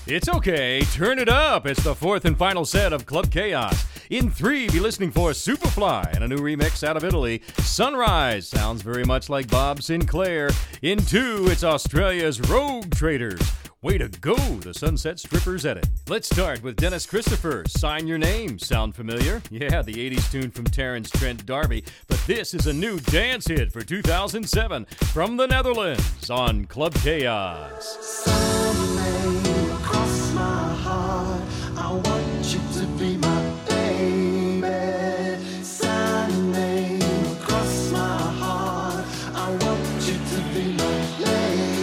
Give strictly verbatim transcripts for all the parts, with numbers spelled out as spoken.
It's okay, turn it up. It's the fourth and final set of Club Chaos. In three, be listening for Superfly and a new remix out of Italy. Sunrise sounds very much like Bob Sinclair. In two, it's Australia's Rogue Traders. Way to go, the Sunset Strippers edit. Let's start with Dennis Christopher, Sign Your Name. Sound familiar? Yeah, the eighties tune from Terence Trent D'Arby. But this is a new dance hit for two thousand seven from the Netherlands on Club Chaos. Sign your name across my heart. I want you to be my baby. Sign your name across my heart. I want you to be my lady.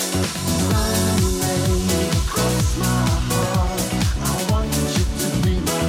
Be my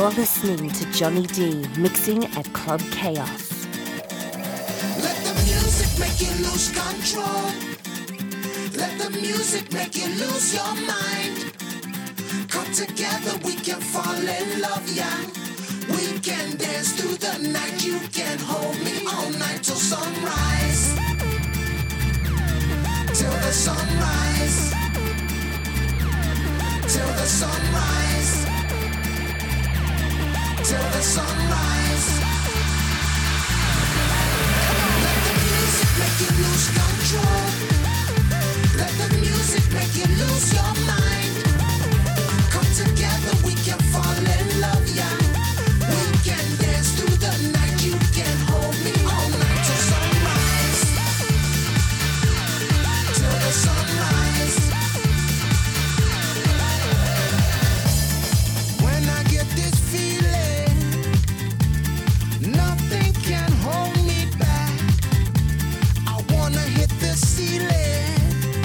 You're listening to Johnny D mixing at Club Chaos. Let the music make you lose control. Let the music make you lose your mind. Come together, we can fall in love, yeah. We can dance through the night. You can hold me all night till sunrise. Till the sunrise. Till the sunrise. Till the sunrise. Let the music make you lose control. Let the music make you lose your mind. Come together, we can fall in love, yeah. We can dance through the night. You can hold me all night till sunrise. Till the sunrise. When I get this feeling, nothing can hold me back. I wanna hit the ceiling.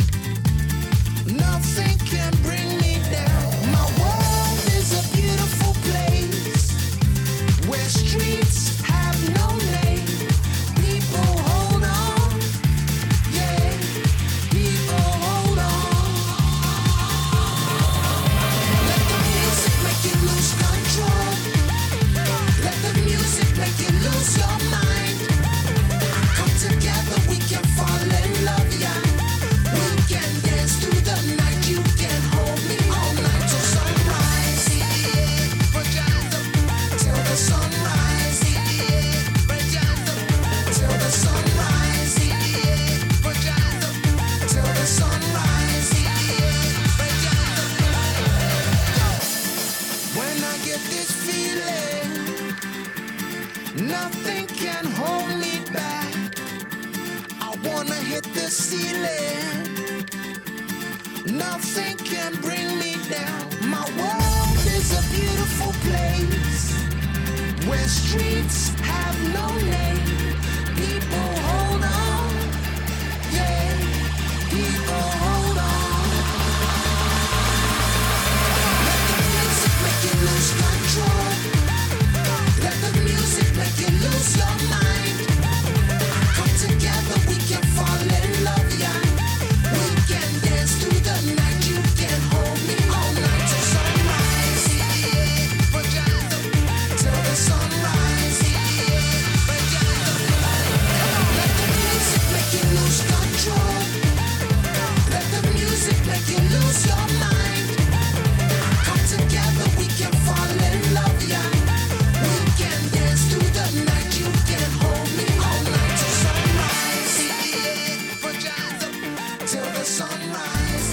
Nothing can bring me down. My world is a beautiful place where streets have no name. People hold on, yeah. People hold on. Let the music make you lose control. Let the music make you lose your mind. Come together, we can fall in love, yeah. We can dance through the night. You can hold me all night till sunrise. Till the sunrise. Till the sunrise. Till the sunrise. When I get this feeling, nothing can hold me back. I wanna hit the ceiling. Nothing can bring me down. My world is a beautiful place where streets have no name. People hold on, yeah. People hold on. Let the music make you lose control. Let the music make you lose your mind. Come together, we can fall in love, yeah. We can dance through the night. You can hold me all night till sunrise. Till the sunrise. Let the music make you lose control. Let the music make you lose your mind. Come together, we can fall in love, yeah. We can dance through the night. You can hold me all night till sunrise. Till the sunrise.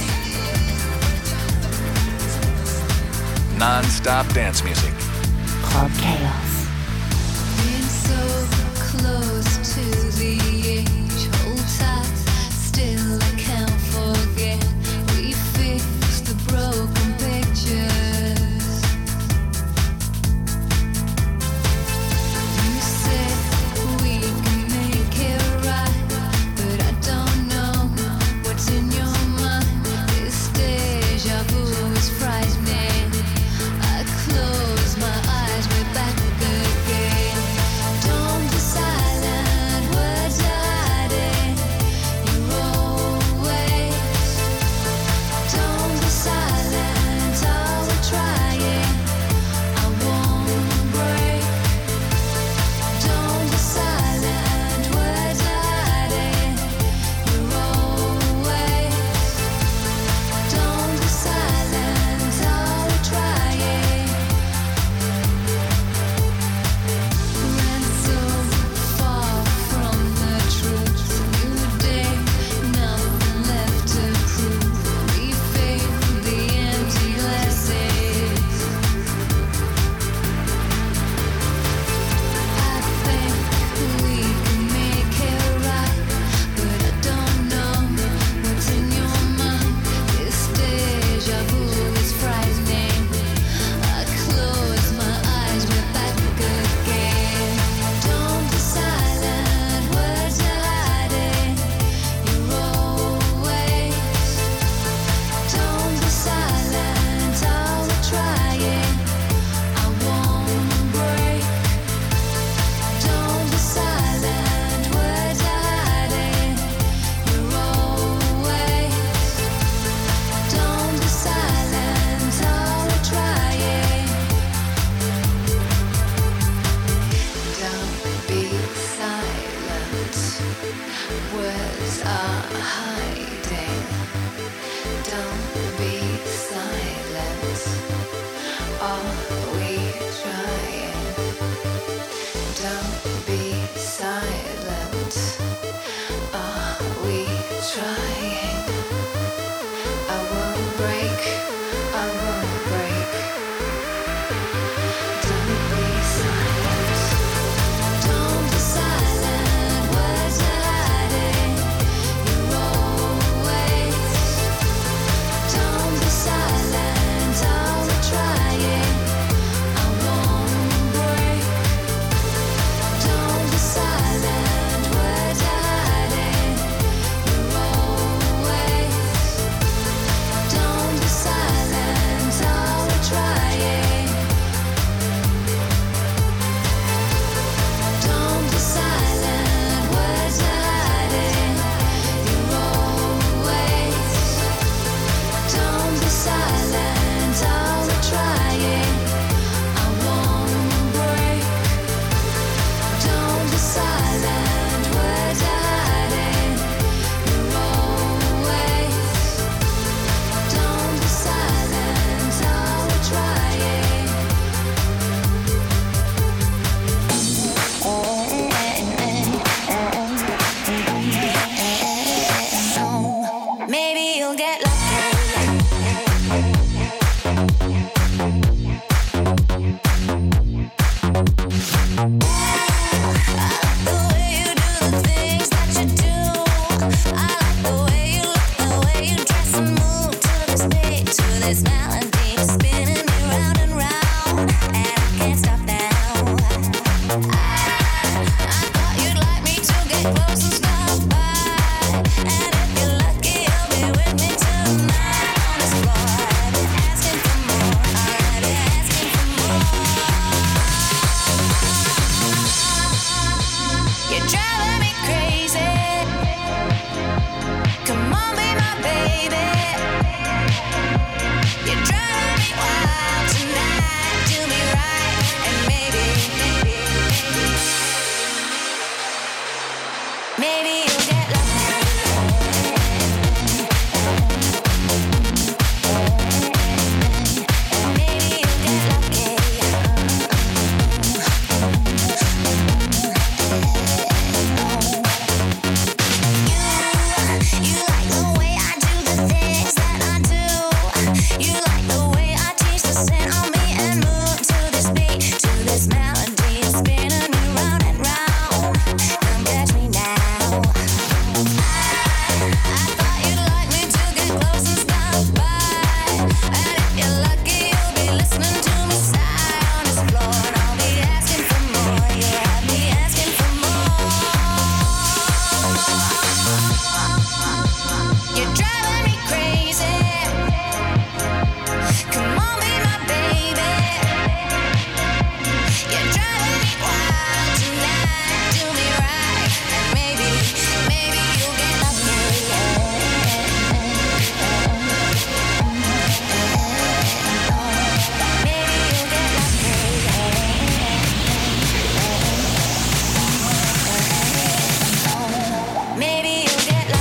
Non-stop dance music. Club Chaos. Been so close to the edge, hold tight, still I can't forget. We fixed the broken pictures. You said we can make it right, but I don't know what's in your mind. This deja vu is frightening. I close my eyes, we're back Don't be silent. Are we trying? I won't break. I won't break. Don't be silent. Don't be silent. Words are hiding. You're always. Don't be silent. Are we trying? I won't break. Don't be silent. Words are hiding. You're always. Don't be silent. Are we trying? Don't be silent. Words are hiding. You're always. Don't be silent. Are we trying? I won't break. Don't be silent. Words are hiding. You're always. Don't be silent. Are we trying? Maybe you'll get lucky. The way you do the things that you do. I like the way you look, the way you dress and move to this beat, to this melody, spinning me round and round, and I can't stop now. I, I thought you'd like me to get close and stop by, and if you're lucky, you'll be with me tonight on this floor. I've been asking for more, I've been asking for more. You're driving me crazy. Come on, be my baby. You're driving me wild tonight. Do me right, and maybe, maybe you'll get lucky. Maybe you'll get lucky. You like the way I do the things that I do. You like the way I teach to sit on me and move to this beat, to this melody, spinning me round and round. Come catch me now. I, I thought you'd like me to get close and stop by, and if you're lucky, you'll be listening to me sigh on this floor, and I'll be asking for more. You'll have me asking for more. You're driving me crazy. Come on, be my baby. You're driving me wild tonight. Do me right, and maybe, maybe you'll get lucky. Maybe you'll get lucky. Maybe you'll get lucky.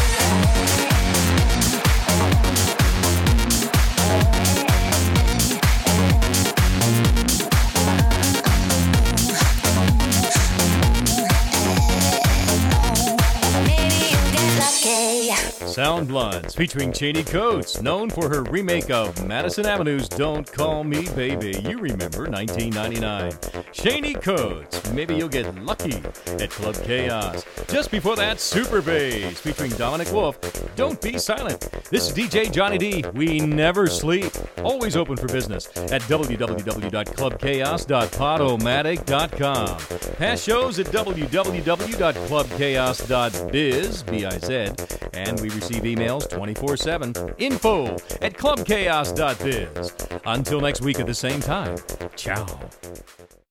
Maybe you'll get lucky. Sound Blunts featuring Cheney Coates, known for her remake of Madison Avenue's Don't Call Me Baby. You remember nineteen ninety-nine. Cheney Coates, Maybe You'll Get Lucky at Club Chaos. Just before that, Super Bass featuring Dominic Wolf, Don't Be Silent. This is D J Johnny D. We never sleep. Always open for business at w w w dot club chaos dot podomatic dot com. Past shows at w w w dot club chaos dot biz, B I Z, and we receive emails twenty-four seven. Info at club chaos dot biz. Until next week at the same time, ciao.